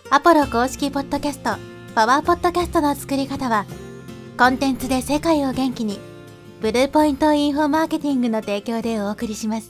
アポロ公式ポッドキャスト、パワーポッドキャストの作り方は、コンテンツで世界を元気に、ブルーポイントインフォマーケティングの提供でお送りします。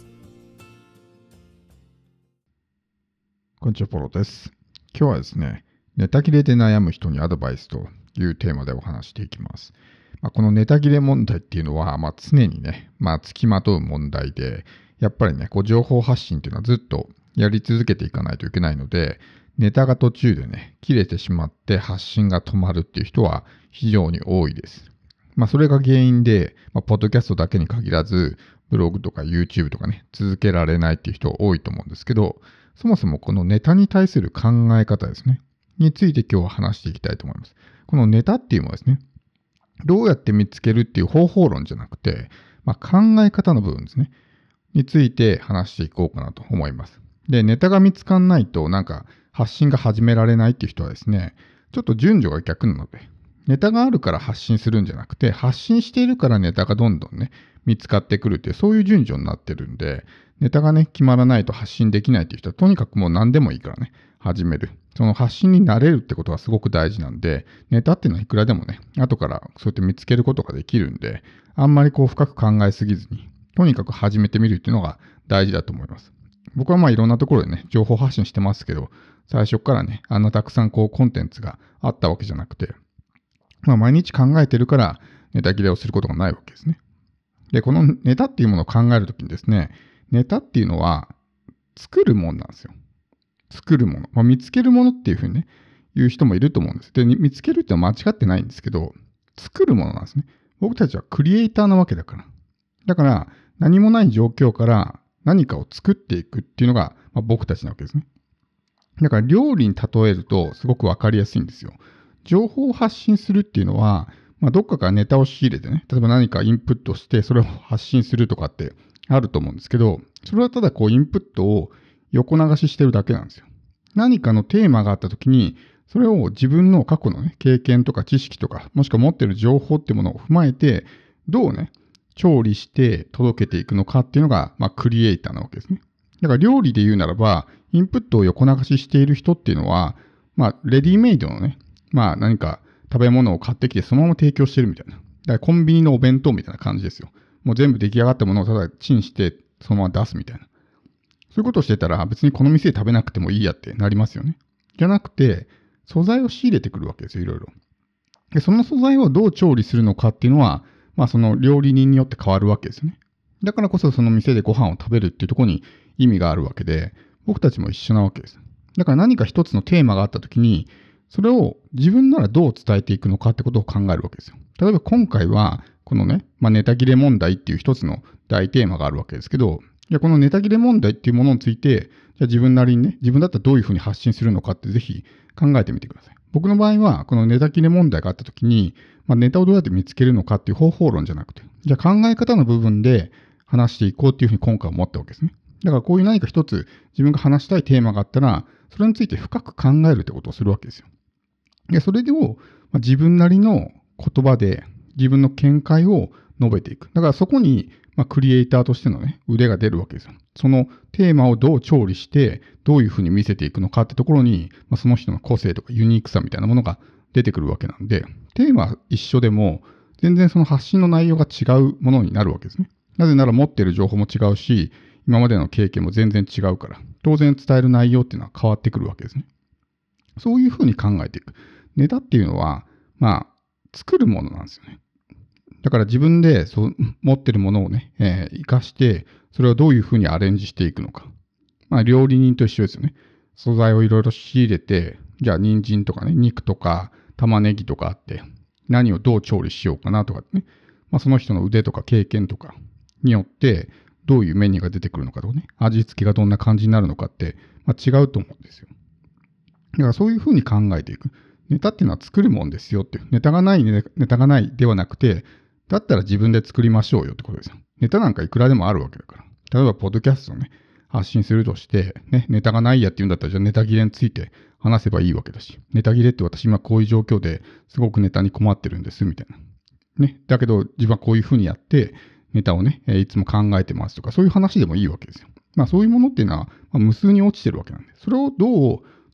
こんにちは、ポロです。今日はですね、ネタ切れで悩む人にアドバイスというテーマでお話していきます。このネタ切れ問題っていうのは、常にね、つきまとう問題で、やっぱりね、情報発信っていうのはずっとやり続けていかないといけないので、ネタが途中でね、切れてしまって発信が止まるっていう人は非常に多いです。それが原因で、ポッドキャストだけに限らず、ブログとか YouTube とかね、続けられないっていう人多いと思うんですけど、そもそもこのネタに対する考え方ですね、について今日は話していきたいと思います。このネタっていうのはですね、どうやって見つけるっていう方法論じゃなくて、考え方の部分ですね、について話していこうかなと思います。で、ネタが見つかんないと発信が始められないっていう人はですね、ちょっと順序が逆なので、ネタがあるから発信するんじゃなくて、発信しているからネタがどんどんね、見つかってくるっていう、そういう順序になってるんで、ネタがね、決まらないと発信できないっていう人は、とにかくもう何でもいいからね、始める。その発信になれるってことはすごく大事なんで、ネタっていうのはいくらでもね、後からそうやって見つけることができるんで、あんまり深く考えすぎずに、とにかく始めてみるっていうのが大事だと思います。僕はいろんなところでね、情報発信してますけど、最初からね、たくさんコンテンツがあったわけじゃなくて、毎日考えてるからネタ切れをすることがないわけですね。で、このネタっていうものを考えるときにですね、ネタっていうのは作るものなんですよ。作るもの。見つけるものっていうふうにね、言う人もいると思うんです。で、見つけるってのは間違ってないんですけど、作るものなんですね。僕たちはクリエイターなわけだから。だから、何もない状況から何かを作っていくっていうのが、僕たちなわけですね。だから料理に例えるとすごくわかりやすいんですよ。情報を発信するっていうのは、どっかからネタを仕入れてね、例えば何かインプットしてそれを発信するとかってあると思うんですけど、それはただインプットを横流ししてるだけなんですよ。何かのテーマがあった時に、それを自分の過去のね、経験とか知識とか、もしくは持っている情報っていうものを踏まえて、どうね、調理して届けていくのかっていうのが、クリエイターなわけですね。だから料理で言うならば、インプットを横流ししている人っていうのは、レディメイドのね、何か食べ物を買ってきてそのまま提供してるみたいな。だからコンビニのお弁当みたいな感じですよ。もう全部出来上がったものをただチンしてそのまま出すみたいな。そういうことをしてたら別にこの店で食べなくてもいいやってなりますよね。じゃなくて、素材を仕入れてくるわけですよ、いろいろ。で、その素材をどう調理するのかっていうのは、その料理人によって変わるわけですよね。だからこそその店でご飯を食べるっていうところに意味があるわけで、僕たちも一緒なわけです。だから何か一つのテーマがあったときに、それを自分ならどう伝えていくのかってことを考えるわけですよ。例えば今回は、このね、ネタ切れ問題っていう一つの大テーマがあるわけですけど、じゃあこのネタ切れ問題っていうものについて、じゃあ自分なりにね、自分だったらどういうふうに発信するのかってぜひ考えてみてください。僕の場合は、このネタ切れ問題があったときに、ネタをどうやって見つけるのかっていう方法論じゃなくて、じゃあ考え方の部分で話していこうっていうふうに今回思ったわけですね。だからこういう何か一つ自分が話したいテーマがあったら、それについて深く考えるってことをするわけですよ。で、それを自分なりの言葉で自分の見解を述べていく。だからそこにクリエイターとしてのね、腕が出るわけですよ。そのテーマをどう調理して、どういうふうに見せていくのかってところに、その人の個性とかユニークさみたいなものが出てくるわけなんで、テーマは一緒でも、全然その発信の内容が違うものになるわけですね。なぜなら持っている情報も違うし、今までの経験も全然違うから、当然伝える内容っていうのは変わってくるわけですね。そういうふうに考えていく。ネタっていうのは、作るものなんですよね。だから自分で持ってるものをね、活かして、それをどういうふうにアレンジしていくのか。料理人と一緒ですよね。素材をいろいろ仕入れて、じゃあ人参とかね、肉とか玉ねぎとかあって、何をどう調理しようかなとかね。その人の腕とか経験とかによって、どういうメニューが出てくるのかとかね、味付けがどんな感じになるのかって、違うと思うんですよ。だからそういうふうに考えていく。ネタっていうのは作るもんですよっていう。ネタがないではなくて、だったら自分で作りましょうよってことですよ。ネタなんかいくらでもあるわけだから。例えば、ポッドキャストをね、発信するとして、ね、ネタがないやって言うんだったら、じゃあネタ切れについて話せばいいわけだし、ネタ切れって私今こういう状況ですごくネタに困ってるんです、みたいな。ね。だけど、自分はこういうふうにやって、ネタをね、いつも考えてますとか、そういう話でもいいわけですよ。そういうものっていうのは、無数に落ちてるわけなんで、それをどう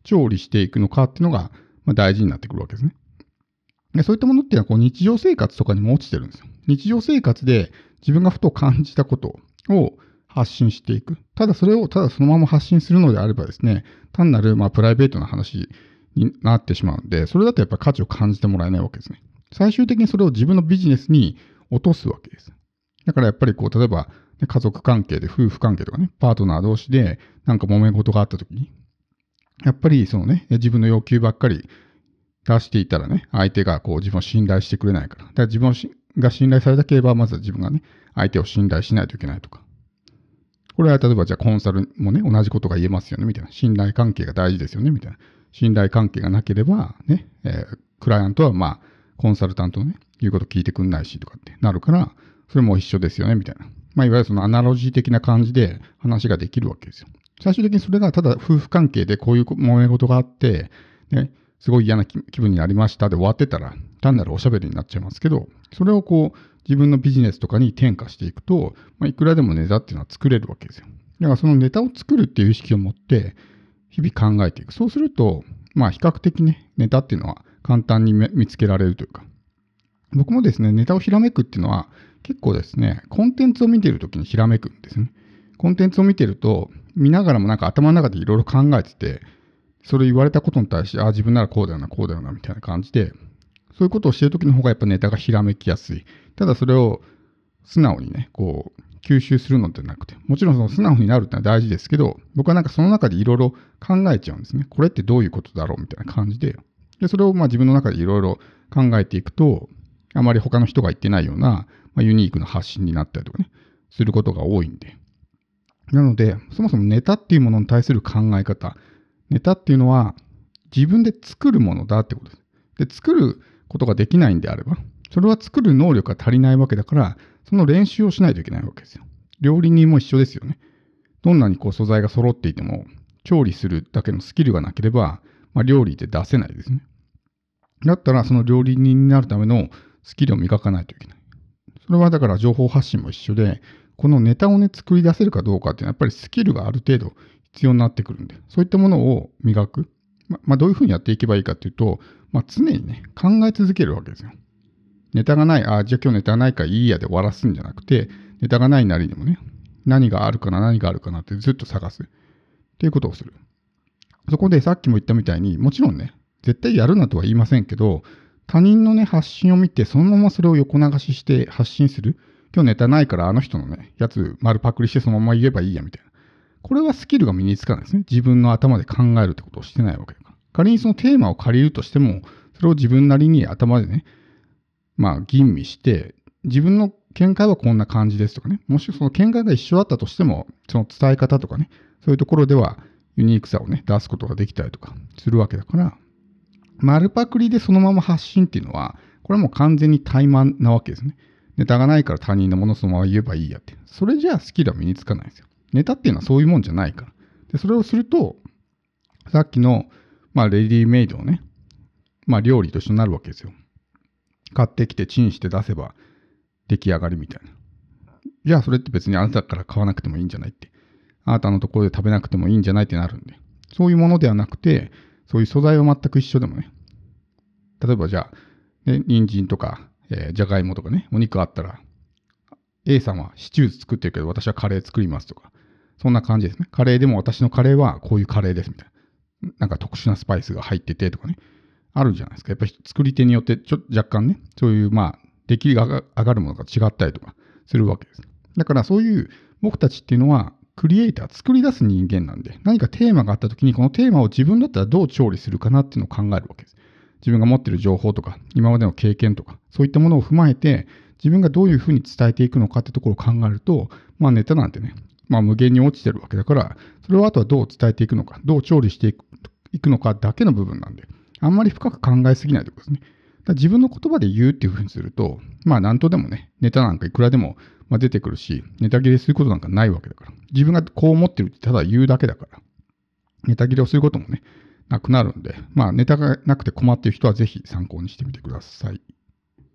調理していくのかっていうのが、大事になってくるわけですね。でそういったものっていうのはこう日常生活とかにも落ちてるんですよ。日常生活で自分がふと感じたことを発信していく。ただそれをただそのまま発信するのであればですね、単なるプライベートな話になってしまうので、それだとやっぱり価値を感じてもらえないわけですね。最終的にそれを自分のビジネスに落とすわけです。だからやっぱりこう、例えば、家族関係で夫婦関係とかね、パートナー同士でなんか揉め事があった時に、やっぱりそのね、自分の要求ばっかり出していたらね、相手がこう自分を信頼してくれないから。だから自分が信頼されたければ、まずは自分がね、相手を信頼しないといけないとか。これは例えばじゃあコンサルもね、同じことが言えますよね、みたいな。信頼関係が大事ですよね、みたいな。信頼関係がなければ、ね、クライアントはコンサルタントのね、言うこと聞いてくんないしとかってなるから、それも一緒ですよね、みたいな。いわゆるそのアナロジー的な感じで話ができるわけですよ。最終的にそれがただ夫婦関係でこういう揉め事があって、ね、すごい嫌な気分になりましたで終わってたら、単なるおしゃべりになっちゃいますけど、それをこう、自分のビジネスとかに転化していくと、いくらでもネタっていうのは作れるわけですよ。だからそのネタを作るっていう意識を持って、日々考えていく。そうすると、比較的ね、ネタっていうのは簡単に見つけられるというか、僕もですね、ネタをひらめくっていうのは、結構ですね、コンテンツを見ているときにひらめくんですね。コンテンツを見てると、見ながらもなんか頭の中でいろいろ考えてて、それ言われたことに対して、自分ならこうだよな、こうだよな、みたいな感じで、そういうことをしているときの方がやっぱネタがひらめきやすい。ただそれを素直にね、こう、吸収するのではなくて、もちろんその素直になるってのは大事ですけど、僕はなんかその中でいろいろ考えちゃうんですね。これってどういうことだろうみたいな感じで。で、それを自分の中でいろいろ考えていくと、あまり他の人が言ってないような、ユニークな発信になったりとかね、することが多いんで。なので、そもそもネタっていうものに対する考え方。ネタっていうのは自分で作るものだってことです。で、作ることができないんであれば、それは作る能力が足りないわけだから、その練習をしないといけないわけですよ。料理人も一緒ですよね。どんなにこう素材が揃っていても、調理するだけのスキルがなければ、料理って出せないですね。だったら、その料理人になるためのスキルを磨かないといけない。それはだから情報発信も一緒で、このネタをね、作り出せるかどうかっていうのはやっぱりスキルがある程度必要になってくるんで、そういったものを磨く。どういうふうにやっていけばいいかっていうと、常にね、考え続けるわけですよ。ネタがない、じゃあ今日ネタないからいいやで終わらすんじゃなくて、ネタがないなりにもね、何があるかなってずっと探す。っていうことをする。そこでさっきも言ったみたいに、もちろんね、絶対やるなとは言いませんけど、他人のね、発信を見て、そのままそれを横流しして発信する。今日ネタないからあの人のね、やつ丸パクリしてそのまま言えばいいやみたいな。これはスキルが身につかないですね。自分の頭で考えるってことをしてないわけだから。仮にそのテーマを借りるとしても、それを自分なりに頭でね、吟味して、自分の見解はこんな感じですとかね。もしその見解が一緒だったとしても、その伝え方とかね、そういうところではユニークさをね、出すことができたりとかするわけだから、丸パクリでそのまま発信っていうのは、これはもう完全に怠慢なわけですね。ネタがないから他人のものをそのまま言えばいいやって。それじゃあスキルは身につかないんですよ。ネタっていうのはそういうもんじゃないから。で、それをすると、さっきの、レディメイドのね、料理と一緒になるわけですよ。買ってきてチンして出せば出来上がりみたいな。じゃあそれって別にあなたから買わなくてもいいんじゃないって。あなたのところで食べなくてもいいんじゃないってなるんで。そういうものではなくて、そういう素材は全く一緒でもね。例えばじゃあ、ね、人参とか、じゃがいもとかね、お肉あったら、A さんはシチュー作ってるけど私はカレー作りますとか。そんな感じですね。カレーでも私のカレーはこういうカレーですみたいな。なんか特殊なスパイスが入っててとかね。あるじゃないですか。やっぱり作り手によって若干ね、そういう出来が上がるものが違ったりとかするわけです。だからそういう僕たちっていうのはクリエイター、作り出す人間なんで、何かテーマがあった時にこのテーマを自分だったらどう調理するかなっていうのを考えるわけです。自分が持っている情報とか、今までの経験とか、そういったものを踏まえて、自分がどういうふうに伝えていくのかってところを考えると、ネタなんてね、無限に落ちてるわけだから、それをあとはどう伝えていくのか、どう調理していくのかだけの部分なんで、あんまり深く考えすぎないということですね。自分の言葉で言うっていうふうにすると、何とでもね、ネタなんかいくらでも出てくるし、ネタ切れすることなんかないわけだから。自分がこう思ってるってただ言うだけだから、ネタ切れをすることもね、なくなるんで、ネタがなくて困っている人はぜひ参考にしてみてください。